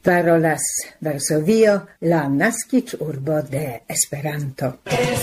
Parolas Varsovio, la naskiĝurbo de Esperanto.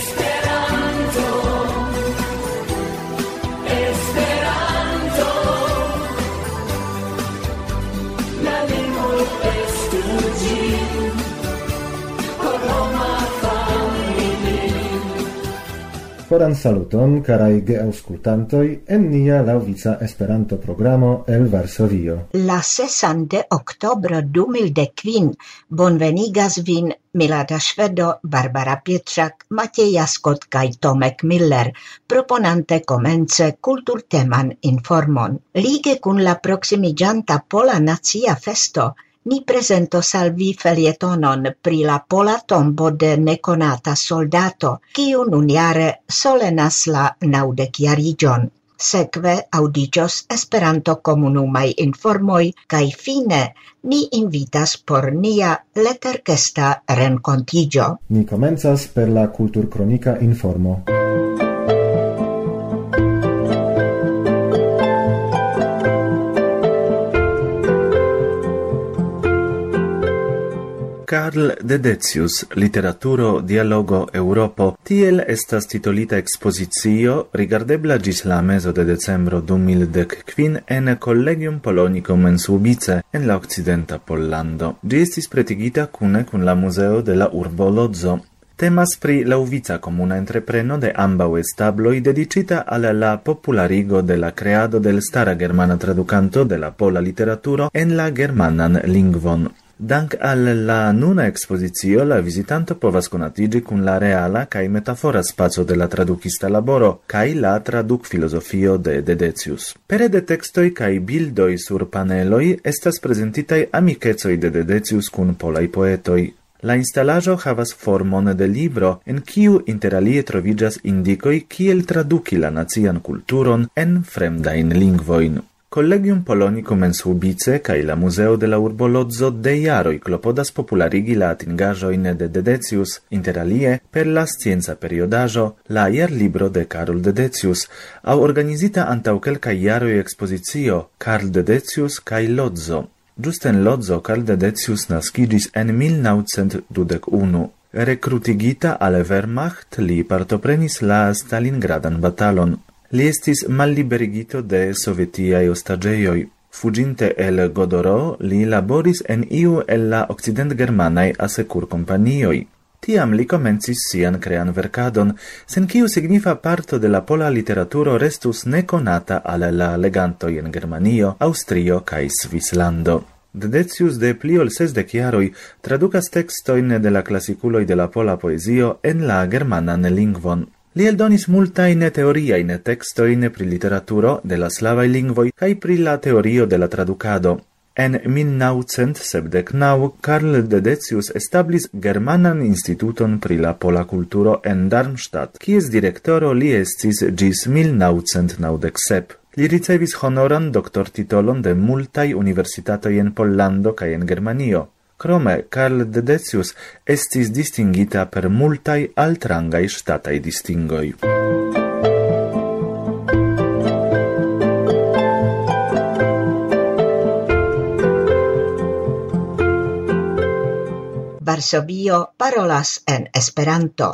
Koran saluton, carai geauscultantoi, en nia laŭvica Esperanto-programo el Varsovio. La 6 de oktobro 2015 bonvenigas vin Milada Švedo, Barbara Pietrzak, Matieja Scott kaj Tomek Miller, proponante komence kulturteman informon. Lige kun la proksimiĝanta Pola Nacia Festo, ni presentos al vi felietonon pri la pola tombo de nekonata soldato, kiu nunjare solenas la 90-jariĝon. Sekve aŭdiĝos Esperanto-komunumaj informoj kaj fine ni invitas por nia leterkesta renkontiĝo. Ni komencas per la kulturkronika informo. Karl Dedecius, Literaturo, Dialogo, Europo, tiel estas titolita expozicio rigardebla ĝis la mezo de decembro 2015 en Collegium Polonicum en Słubice, en la okcidenta Pollando. Ĝi estis pretigita kune kun la muzeo de la urbo Lodzo. Temas pri laŭvica komuna entrepreno de ambaŭ establoj dedicita al la popularigo de la kreado de l' stara germana tradukanto de la pola literaturo en la germanan lingvon. Dank al la nuna expozicio, la visitanto povas konatiĝi kun la reala kaj metafora spaco de la tradukista laboro kaj la traduk-filozofio de Dedecius. Pere de tekstoj kaj bildoj sur paneloj estas prezentitaj amikecoj de Dedecius kun polaj poetoj. La instalaĵo havas formon de libro, en kiu interalie troviĝas indikoj kiel traduki la nacian kulturon en fremdajn lingvojn. Collegium Polonicum en Słubice kaj la Muzeo de la urbo Lodzo de jaroj klopodas popularigi la atingaĵojn de Dedecius, interalie per la scienca periodaĵo, la jarlibro de Karl Dedecius, aŭ organizita antaŭ kelkaj jaroj ekspozicio Karl Dedecius kaj Lodzo. Ĝuste en Lodzo Karl Dedecius naskiĝis en 1921. Rekrutigita al Wehrmacht, li partoprenis la Stalingradan batalon. Li estis malliberigito de sovetiaj ostaĝejoj. Fuĝinte el Godoro, li laboris en iu el la okcidentgermanaj asekurkompanioj. Tiam li komencis sian krean verkadon, sen kiu signifa parto de la pola literaturo restus nekonata al la legantoj en Germanio, Aŭstrio kaj Svislando. Dedecius de pli ol 60 jaroj tradukas tekstojn de la klasikuloj de la pola poezio en la germanan lingvon. Li eldonis multajn teoriajn tekstojn pri literaturo de la slavaj lingvoj kaj pri la teorio de la tradukado. En 1979 Karl Dedecius establis Germanan Instituton pri la pola kulturo en Darmstadt, kies direktoro li estis ĝis 1997. Li ricevis honoran doktortitolon de multaj universitatoj en Pollando kaj en Germanio. Krome, Karl Dedecius estis distingita per multaj altrangaj ŝtataj distingoj. Varsovio parolas en Esperanto.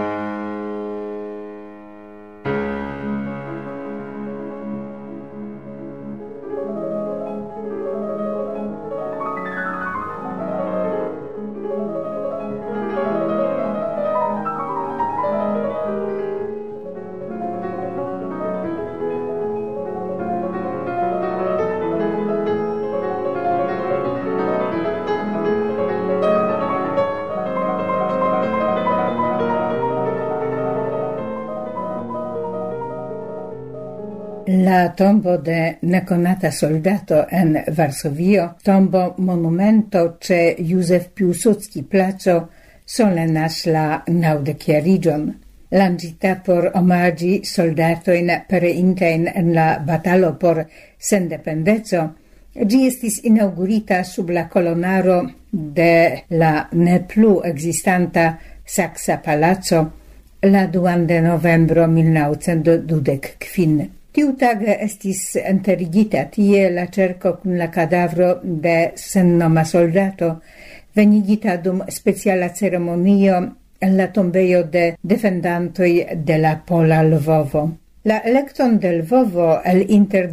La tombo de nekonata soldato en Varsovio, tombo monumento ce Józef Piłsudski placo, solenas la 90-jariĝon. Lancita por omagi soldatojn pereintajn en la batalo por sendependeco, ĝi estis inaugurita sub la kolonaro de la ne plu ekzistanta Saksa Palaco la 2 de novembro 1925. Tiutage estis enterigita tie la cerco kun la cadavro de sennoma soldato, venigita dum speciala ceremonio en la tombejo de defendantoj de la pola Lvovo. La electon del Lvovo el inter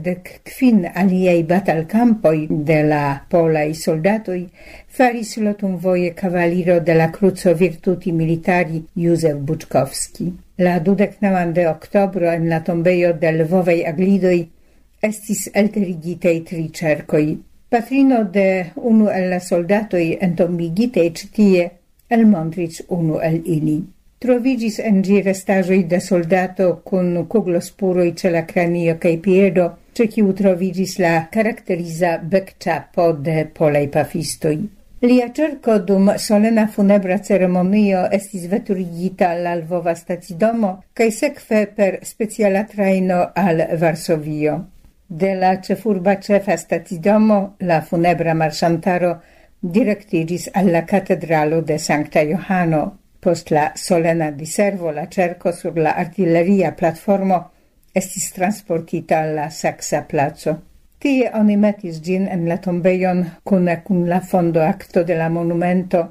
15 aliei batalcampoi de la polai soldatoi faris lotumvoje cavaliro de la Cruco Virtuti Militari Józef Buczkowski. La 29 de oktobro en la tombejo de Lvovej aglidoj estis elterigitei 3 cercoi. Patrino de unu el la soldatoi entombigitei citie elmontris unu el ili. Trovigis en gi restaĵoj de soldato kun kuglospuroj ĉe la kranio kaj piedo, ĉe kiu trovigis la karakteriza bekĉapo de polaj pafistoj. Lia cerco dum solena funebra ceremonio estis veturigita al la Lvova stacidomo kaj sekve per speciala trajno al Varsovio. De la ĉefurba ĉefa stacidomo la funebra marŝantaro direktigis al la katedralo de Sankta Johano. Post la solena diservo la cerco sur la artilleria platformo estis transportita al la Saksa placo. Tie oni metis gin en la tombejon kune kun la fondo acto de la monumento,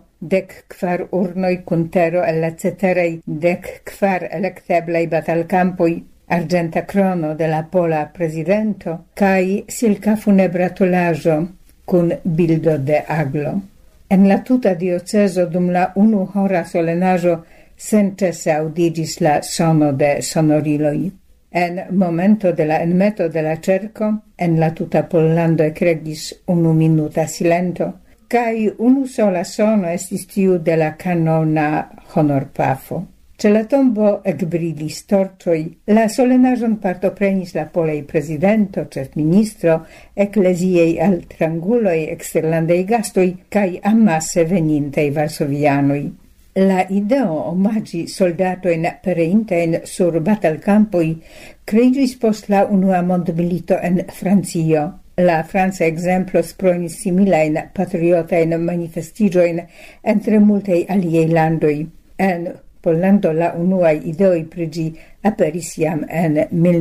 14 urnoj kun tero el la ceteraj 14 elekteblaj batalkampoj, argenta krono de la pola presidento kaj silka funebra tolaĵo kun bildo de aglo. En la tuta diocezo dum la 1 hora solenaĵo senĉese aŭdigis la sono de sonoriloj. En momento de la enmeto de la cerco, en la tuta Pollando ekregis 1 minuta silento, kaj unu sola sono estis tiu de la kanona honorpafo. Ĉe la tombo ekbrilis torĉoj. La solenaĵon partoprenis la polaj prezidento, ĉefministro, ekleziaj altranguloj, eksterlandaj gastoj kaj amase venintaj varsovianoj. La ideo omaĝi soldatojn pereintajn sur batalkampoj kreiĝis post la unua mondmilito en Francio. La franca exemplo spronis similajn patriotajn manifestiĝojn en tre multaj aliaj landoj. En Pollando la unuaj ideoj pri ĝi aperis jam en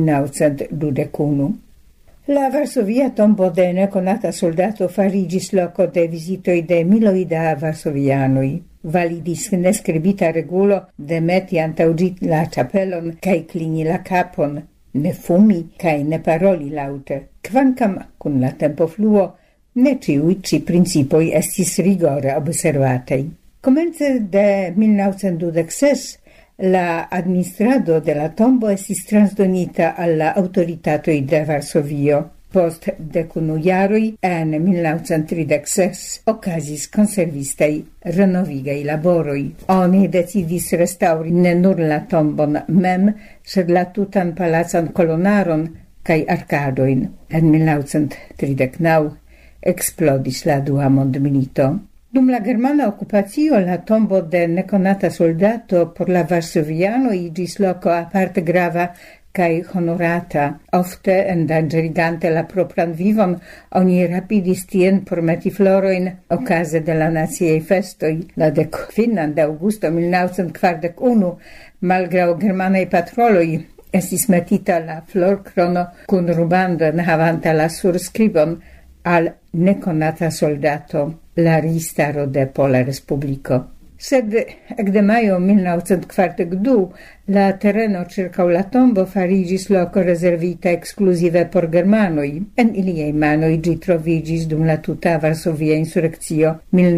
1921. La Varsovia tombo de nekonata soldato fariĝis loko de vizitoj de miloj da varsovianoj. Validis neskribita regulo demeti antaŭ ĝi la ĉapelon kaj klini la kapon, ne fumi kaj ne paroli laŭte. Kvankam kun la tempofluo ne ĉiuj ĉi principoj estis rigore observataj. Comence de 1926 la administrado de la tombo estis transdonita alla autoritatoj de Varsovio. Post 11 jaroj en 1936 okazis konservistaj renovigaj laboroj. Oni decidis restaŭri ne nur la tombon mem, sed la tutan palacan kolonaron kaj arkadojn. En 1939 eksplodis la dua mondmilito. Dum la germana ocupacio la tombo de nekonata soldato por la varsoviano iĝis loko aparte grava kaj honorata. Ofte endanĝerigante la propran vivon, oni rapidis tien por meti florojn okaze de la naciaj festoj. La 15 de aŭgusto 1941, malgraŭ germanaj patroloj, estis metita la florkrono kun rubando enhavanta la surskribon al nekonata soldato, la registaro de Pola Respubliko. Sed ekde majo 1942 la tereno ĉirkaŭ la tombo fariĝis loko rezervita ekskluzive por germanoj. En iliaj manoj ĝi troviĝis dum la tuta Varsovia insurekcio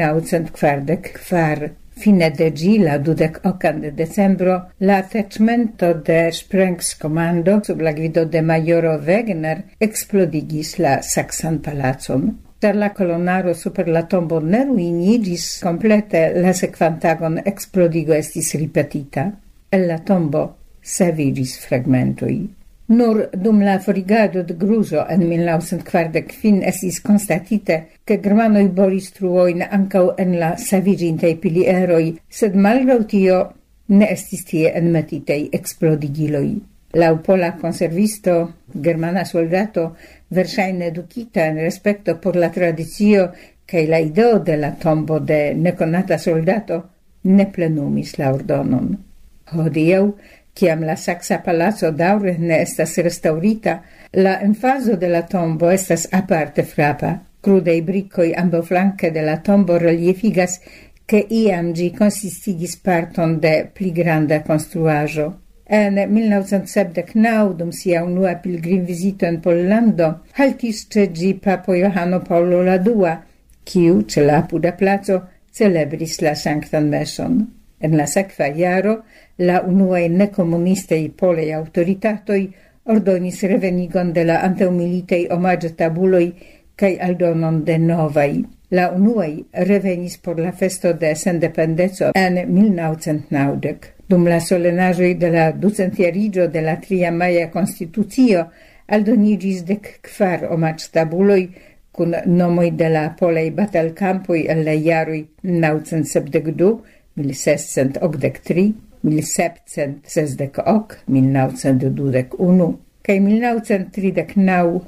1944. Fine de ĝi, la 28 de decembro, la attachmento de Sprengkomando sub la gvido de majoro Wegener eksplodigis la Saksan palacon. Ĉar la kolonaro super la tombo ne ruiniĝis komplete, la sekvantagon eksplodigo estis ripetita. El la tombo saviĝis fragmentoj. Nur dum la forigado de Gruzo en 1945 estis konstatite, ke germanoj boris truojn ankaŭ en la saviĝintaj pilieroj, sed malgraŭ tio ne estis tie enmetitaj eksplodigiloj. Laŭ pola konservisto, germana soldato, verŝajne edukita en respekto por la tradicio kaj la ideo de la tombo de nekonata soldato, ne plenumis la ordonon. Hodiaŭ, Ciam la Saxa Palazzo daure ne estas restaurita, la emfaso de la tombo estas aparte frapa. Crudei bricoi amboflanque de la tombo reliefigas che iam gi consistigis parton de pli granda construajo. En 1979, dum sia unua pilgrim visito en Pollando, haltis ce gi Papo Johano Paulo II, quiu, ce la apuda plazo, celebris la Sanctan Meson. En la sekva jaro, la unuae necomunistei polei autoritatoi ordonis revenigon de la antaumilitei omage tabuloi cae aldonon de novai. La unuae revenis por la festo de sendependezo en 1990. Dum la solenajoi de la 200-jarigio de la 3 Maja Constitucio aldonigis 14 omage tabuloi cun nomoi de la polei batalcampoi el la jaroi 1972, 1683, 1768, 1921, cae 1939,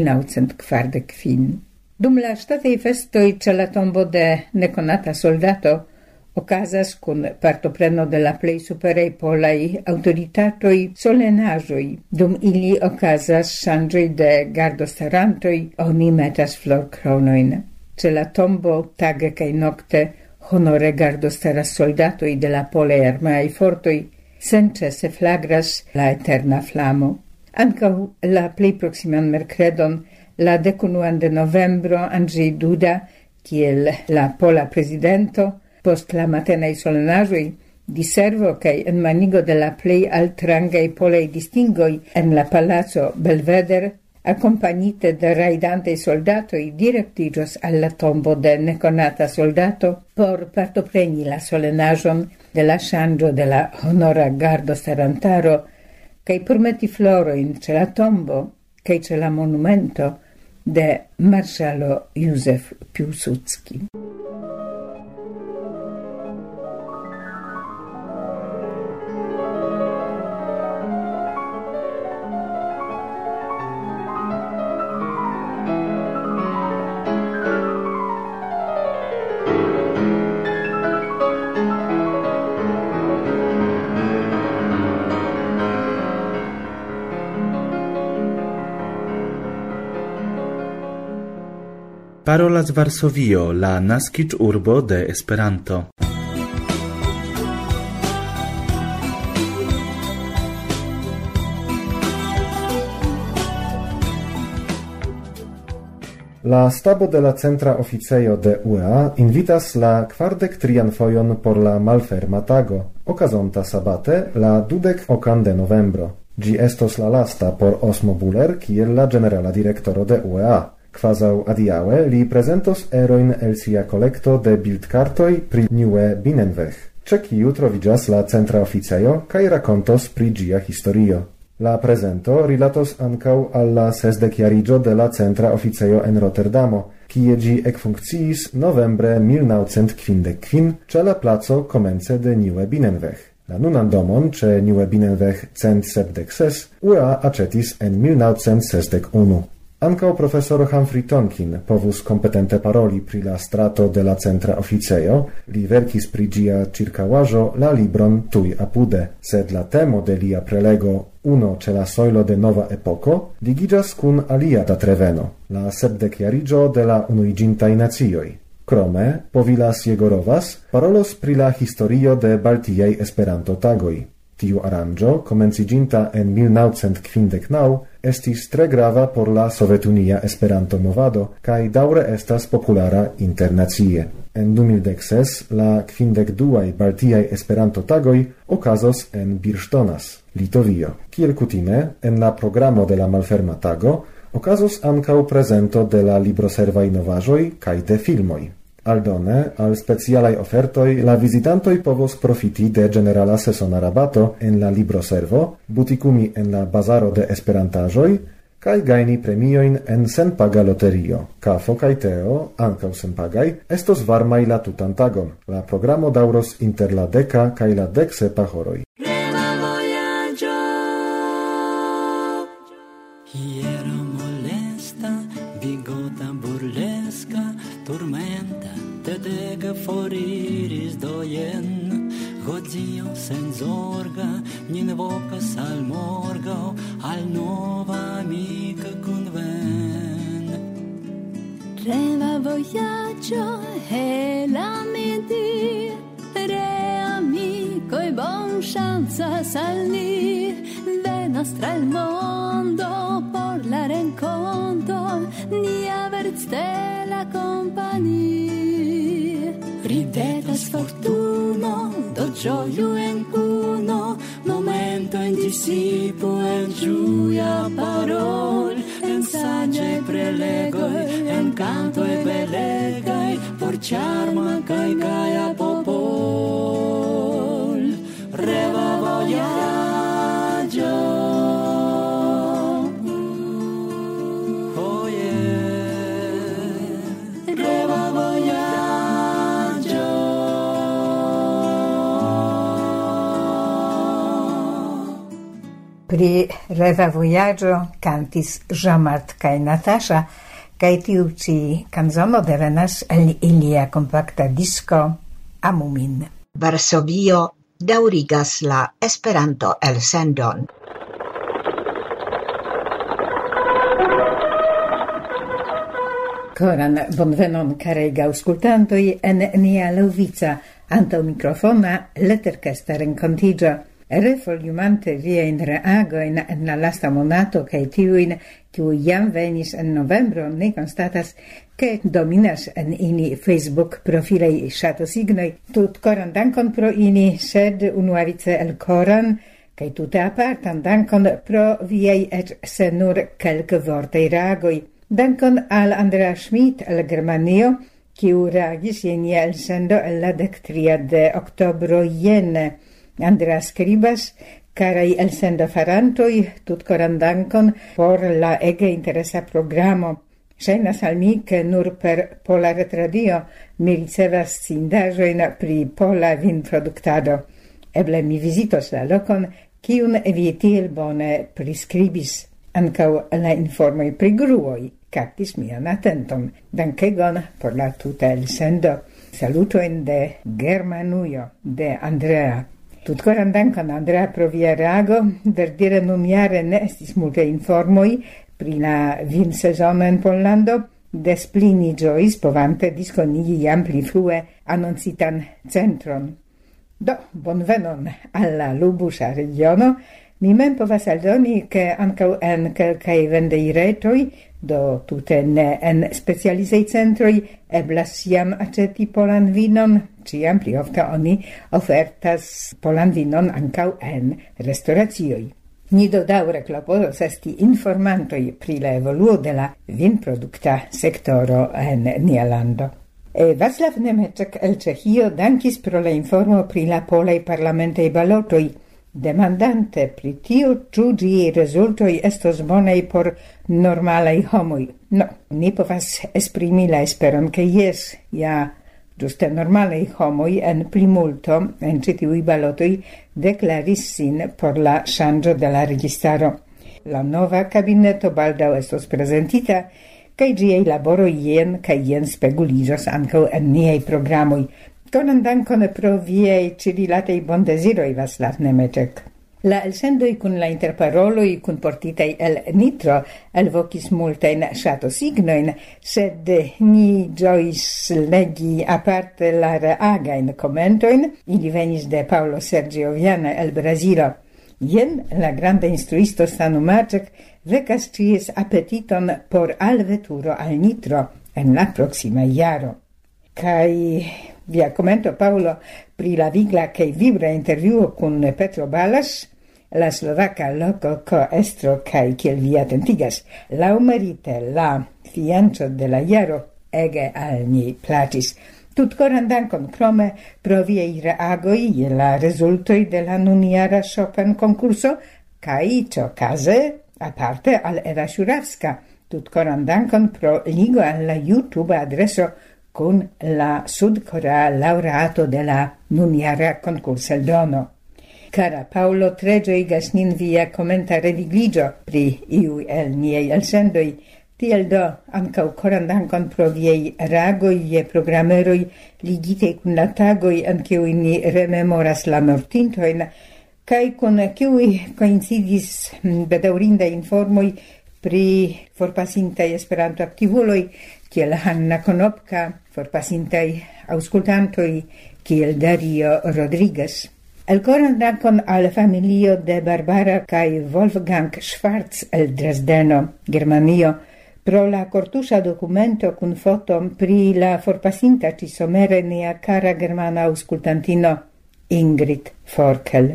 1945. Dum la statei festoi ce la tombo de neconata soldato ocasas cun partopreno de la plei superei polai autoritatoi solenajoi. Dum ili ocasas changioi de gardostarantoi, oni metas florcronoin. Ce la tombo tage cae nocte honore gardostaras soldatoi de la polei armeai fortoi, sencese flagras la eterna flamo. Ancau la plei proximan mercredon, la 19 de novembro, Andrzej Duda, kiel la pola presidento, post la matenei solenajoi, diservo cae en manigo de la plei altrangei polei distingoi en la Palazzo Belvedere, accompagnite de raidantei soldatoi, directigios alla tombo de neconata soldato por partopreni la solenajon de la changio de la honora gardo starantaro, cae pormeti floroin ce la tombo, cae ce la monumento de Marszalo Józef Piłsudski. Parolas Varsovio, la naskic urbo de Esperanto. La stabo de la centra oficejo de UEA invitas la 43 fojon por la malferma tago, okazonta sabate la 20 de novembro. Gi estos la lasta por Osmo Buller, kiel la generala direktoro de UEA. Quasau adiaue li presentos eroin el sia collecto de bildkartoi pri Nieuwe Binnenweg, ce kiu trovigas la centra oficejo kai racontos pri gia historio. La presento rilatos ancau alla 60-jarigio de la centra oficejo en Rotterdamo, kie gi ekfunkciis novembre 1955 ce la placo komence de Nieuwe Binnenweg. La nunan domon ce Nieuwe Binnenweg 176 UEA acetis en 1961. Ancao professor Humphrey Tonkin povus competente paroli pri la strato de la centra oficejo, li verkis pri gia circauajo la libron tui apude, sed la temo de lia prelego Uno ce la soilo de nova epoco ligigas cun alia datreveno, la 70-jarigio de la unuigintai nacioi. Krome, Povilas Jegorovas parolos pri la historio de Baltiaj Esperanto-tagoj. Tiu aranĝo, komenciĝinta en 1959, estis tre grava por la Sovetunia Esperanto-movado kaj daŭre estas populara internacie. En 2016 la 52. Baltiaj Esperanto-tagoj okazos en Birŝtonas, Litovio. Kiel kutime, en la programo de la malferma tago okazos ankaŭ prezento de la libroservaj novaĵoj kaj de filmoj. Aldone, al specialai ofertoi, la visitantoi povos profiti de generala sesona rabato en la libroservo, butikumi en la bazaro de esperantajoi, kai gaini premioin en senpaga loterio. Kafo kai teo, ancau senpagai, estos varmai la tutan tagon. La programo dauros inter la 10 kai la 17 horoi. Hiera molesta, bigota burlesca, turmenta, tedega foriris dojen, Godzio sen zorga, nin vocas al morgao, al nova amica conven. Reva voyaggio e la midi, re amico e bon chances al ni, venas tra il mondo por la renconto, ni averts de la compagnie. Ridetas fortuno, do gioio en uno, momento en disipo, en giuia parol, en sagge prelegoi, en canto e belegai, por charma cae gaia popol. Reva voyaggio, oh yeah, reva voyaggio. Pri Reva voyaggio cantis Jean-Marc kaj Natasha, kaj tiu ĉi kanzono devenas el ilia kompakta disko Amumin. Varsovio daŭrigas la Esperanto elsendon. Koran bonvenon karaj aŭskultantoj en nia laŭvica antaŭ mikrofona leterkesta renkontiĝo. Refoliumante viajn reagojn en la lasta monato kaj tiujn, kiuj jam venis en novembro, ne konstatas, ke dominas en ili Facebook profilej ŝatosignoj. Tutkoran dankon pro ili, sed unuavice elkoran, kaj tute apartan dankon pro viaj eĉ se nur kelkvortaj reagoj. Dankon al Andrea Schmidt el Germanio, kiu reagis je nia elsendo el la 13 de oktobro jene. Andrea skribas: Caraj elsendo farantoj, tutkoran dankon por la ege interesa programo. Ŝajnas al mi, ke nur per Pola Retradio mi ricevas scindaĵojn pri pola vinproduktado. Eble mi vizitos la lokon, kiun vi tiel bone priskribis. Ankaŭ la informoj pri gruoj kaptis mian atenton. Dankegon por la tuta elsendo. Salutojn de Germanujo, de Andrea. Tutkoran dankon, Andrea, pro via reago. Verdire nunjare ne estis multe informoj pri la vinsezono en Pollando. Des pli ni ĝojis povante diskonigi jam pli frue anoncitan centron. Do, bonvenon al la Lubuŝa regiono. Mi mem povas aldoni, ke ankaŭ en kelkaj vendejretoj, do tute ne en specializaj centroj, eblas jam aĉeti polan vinon. Ĉiam pli ofte oni ofertas polan vinon ankaŭ en restoracioj. Ni do daŭre klopodos esti informantoj pri la evoluo de la vinprodukta sektoro en nia lando. Václav Nemeček el Ĉeĥio dankis pro la informo pri la polaj parlamentaj balotoj, demandante pri tio, ĉu ĝiaj rezultoj estos bonaj por normalaj homoj. No, ni povas esprimi la esperon, ke jes, ja ĝuste normalaj homoj en plimulto en ĉi tiuj balotoj deklaris sin por la ŝanĝo de la registaro. La nova kabineto baldaŭ estos prezentita, kaj ĝiaj laboroj jen kaj jen speguliĝos ankaŭ en niaj programoj. Konan dankon pro viaj ĉi-rilataj bondeziroj, Václav Nemeček. La elsendoj kun la interparoloj kunportitaj el Nitro elvokis multajn ŝatosignojn, sed ni ĝojis legi aparte la reagajn komentojn. Ili venis de Paulo Sergio Viana el Brazilo. Jen la granda instruisto Stanu Marczek vekas ĉies apetiton por alveturo al Nitro en la proksima jaro. Kaj via commento, Paolo, pri la vigla che vibra intervjuo kun Petro Balas, la slovaka loco coestro kai kiel vi atentigas, laŭmerite la fianĉo de la jaro ege al ni plaĉis. Tutkoran dankon krome pro viaj reagoj je la rezultoj de la nunjara Chopin-konkurso kaj ĉokaze aparte al Eva Szurawska. Tutkoran dankon pro ligo al la YouTube adreso kun la sudkorea laureato de la nunjara konkurseldono. Cara Paolo, tre ĝojigas nin via komenta revigliĝo pri iuj el niaj elsendoj, Tiel do, ancau coran dankon pro viei reagoi je programeroi ligitei cun la tagoi an kiui ni rememoras la mortintoin, kai con kiui coincidis bedaurinda informoi pri forpasintai Esperanto aktivuloi, kiel Hanna Konopka, forpasintai auskultantoi, kiel Dario Rodriguez. Elkoran dankon al familio de Barbara kai Wolfgang Schwarz el Dresdeno, Germanio, pro la cortusa documento cun fotom pri la forpasinta cisomere nia cara germana auscultantino Ingrid Forkel.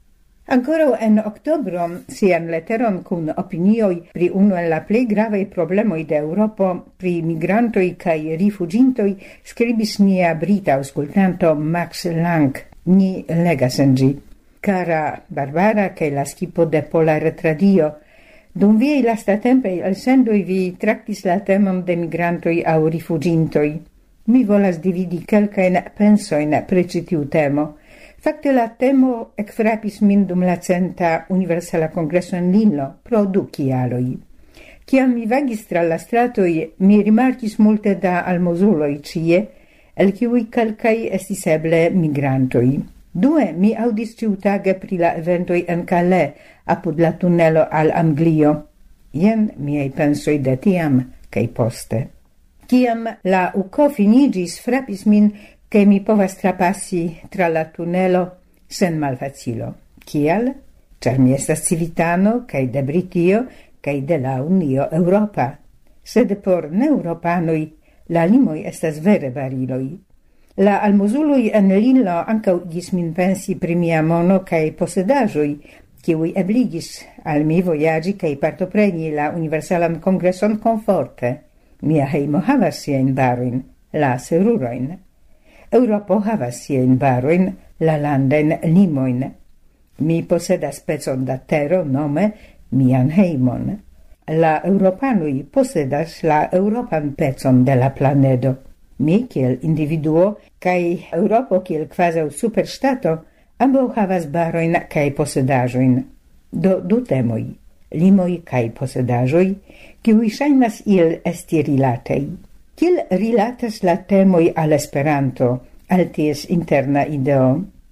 Ancora en oktobro sian letteron cun opinioi pri uno en la plei gravei problemoi de Europo pri migrantoi kai rifugintoi scribis nia brita auscultanto Max Lang. Ni legas en gi. Cara Barbara, che la skipo de Pola Retradio, dum viei lastatempei elsendoi vi tractis la temon de migrantoi au rifugintoi. Mi volas dividi kelkain pensoin precitiu temo. Fakte la temo ekfrapis min dum la 100. Universala Kongreso en Linlo, pro 2 kialoi. Kiam mi vagis tra la stratoi, mi rimarkis multe da almozuloi cie, el kiui calcai estis eble migrantoi. 2. Mi audis ciutage pri la eventoi en Calais, apud la tunnelo al Anglio. Jen miei pensoi de tiam, cae poste. Ciam la uco finigis, frapis min, che mi povas trapassi tra la tunnelo sen malfacilo. Cial? Char mi estas civitano, cae de Britio, cae de la Unio Europa. Sed por ne-europanoi, la limoi estas vere bariloi. La almozuloi en Linlo ancau gis min pensi pri mia mono cae posedajoi, kiui ebligis al mi voyagi cae partopreni la Universalan Kongreson comforte. Mia heimo havas sien baroin, la seruroin. Europo havas sien baroin, la landain limoin. Mi posedas pezon da tero nome mian heimon. La europanui posedas la europan pezon de la planedo. Mi, kiel individuo, cae Europo, kiel quasau superstato, ambo havas baroin cae posedajoin. Do 2 temoi, limoi cae posedajoi, kiui shainas il esti rilatei. Kiel rilatas la temoi al Esperanto, al ties interna ideo?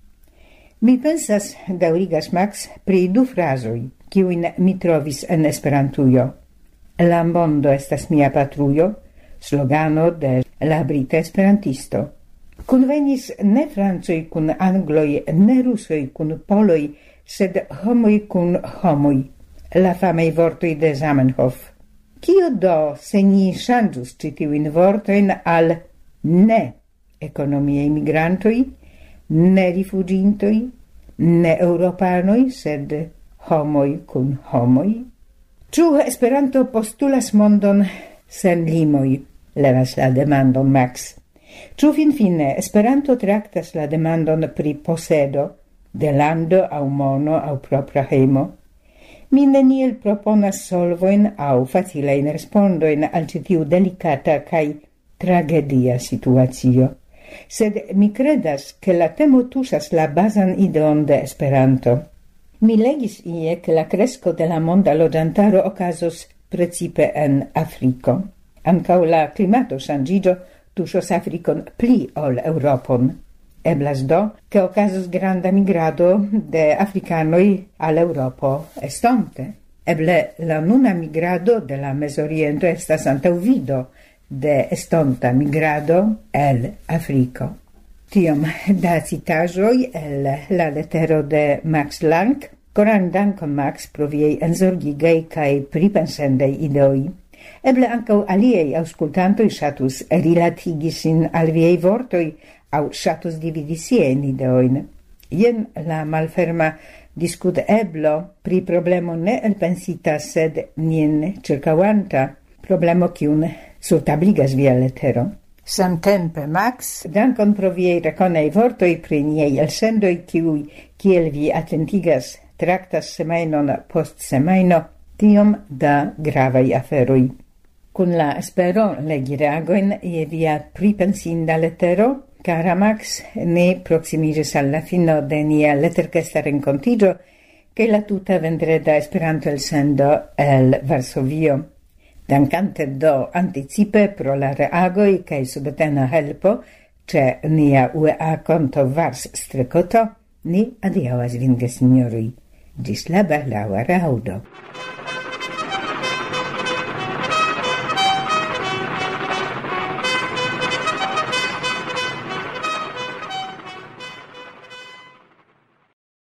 Mi pensas, daurigas Max, pri 2 frasoi, kiuin mi trovis en Esperantujo. La mondo estas mia patrujo, slogano de la brita esperantisto. Convenis ne francoi cun angloi, ne rusoi cun poloi, sed homoi cun homoi, la famei vortoi de Zamenhof. Cio do se ni changius citiuin vortoin al ne economiei migrantoi, ne rifugintoi, ne europanoi, sed homoi cun homoi? Ciu Esperanto postulas mondon sen limoi? Levas la demandon Max. Ciu fine Esperanto tractas la demandon pri posedo, de lando au mono au propra heimo? Mi neniel proponas solvoin au facilein respondoin al citiu delicata cae tragedia situatio. Sed mi credas che la temo tusas la basan ideon de Esperanto. Mi legis ie che la cresco de la monda logiantaro ocasos precipe en Africo. Ancau la climato shangigio tusos Africon pli ol Europon. Eblas do, che ocasos granda migrado de Africanoi al Europo estonte. Eble la nuna migrado de la Mesoriento estas antauvido de estonta migrado el Africo. Tiom da citajoi el la lettero de Max Lang. Coran dankon Max pro viei enzorgigei cae pripensendei ideoi. Eble ancau aliei auscultantoi shatus rilatigisin al viei vortoi au shatus dividi sien ideoin. Ien la malferma discut eblo pri problemo ne elpensita sed nien circauanta, problemo cium surtabligas via lettero. Samtempe, Max, dankon pro viei reconei vortoi pri niei elsendoi kiui, kiel vi attentigas, tractas semainon post semaino, tiom da gravai aferoi. Cun la espero legi reagoin je via pripensinda lettero, cara Max, ne proximigis alla fino de nia letterquesta rencontigio, che la tuta vendreda Esperanto elsendo el Varsovio. Dankante do anticipe pro la reagoi cae subtena helpo, ce nia UEA conto Vars Strekoto, ni adiauas vin, gesignorui. Gis la baldaŭa reaŭdo.